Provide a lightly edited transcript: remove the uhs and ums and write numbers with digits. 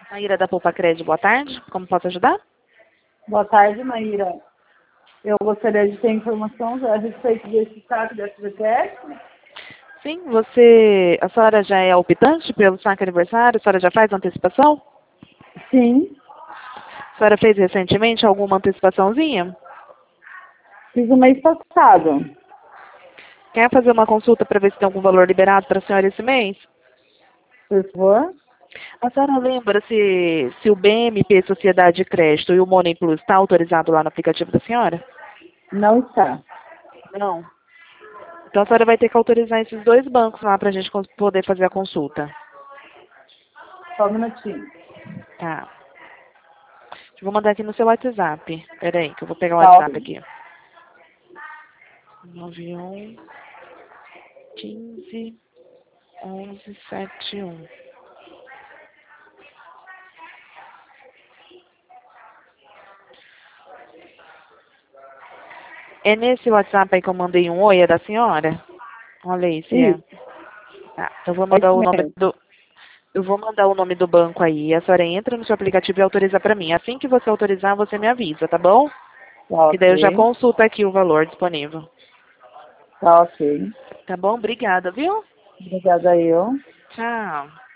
Maíra da Poupa Crédito, boa tarde. Como posso ajudar? Boa tarde, Maíra. Eu gostaria de ter informações a respeito desse saque da FGTS. Sim, a senhora já é optante pelo saque aniversário? A senhora já faz antecipação? Sim, A senhora fez recentemente alguma antecipaçãozinha? fiz o mês passado. Quer fazer uma consulta para ver se tem algum valor liberado para a senhora esse mês? Por favor? A senhora lembra se o BMP Sociedade de Crédito e o Money Plus está autorizado lá no aplicativo da senhora? Não está. Não. Então a senhora vai ter que autorizar esses dois bancos lá para a gente poder fazer a consulta. Só um minutinho. Tá. Eu vou mandar aqui no seu WhatsApp. Pera aí, que eu vou pegar o Tá, WhatsApp ok. aqui. 91 15 11 71. É nesse WhatsApp aí que eu mandei um oi, é da senhora? Olha aí, se é. Isso, Tá, então eu vou é mandar isso o nome mesmo. do. Eu vou mandar o nome do banco aí. A senhora entra no seu aplicativo e autoriza para mim. Assim que você autorizar, você me avisa, tá bom? Tá, Que daí eu já ok. consulto aqui o valor disponível. Tá, ok. Tá bom? Obrigada, viu? Obrigada, eu. Tchau.